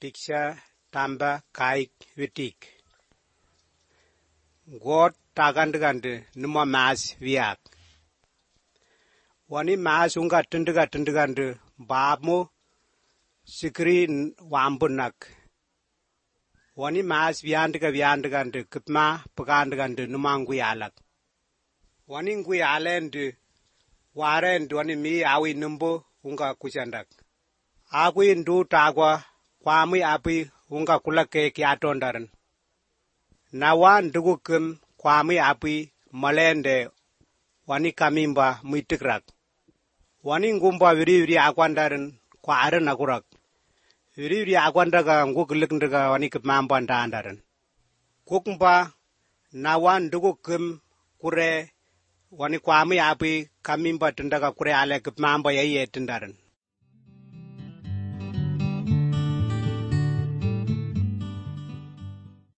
Picture tamba kaik vitik. God tagandagande numa mas viak. Wani mas unga tundagande bamu sikri wambunak. Wani mas viandagande kipma pagandagande numa ngui alak. Wani ngui alende warend wani mi awi numbo unga kuchandak. Agui ndu tagwa kwami api unga kulake kiatondaran. Nawan dugukum kwami api malende wani kamimba muitikrak. Wani ngumba viri akwandaran kwaren akurak. Viri akwandaga ngukulikndaga wani kipmamba ndandaran. Kukumba nawan dugukum kure wani kwami api kamimba tindaga kure ale kipmamba yaye tindaran.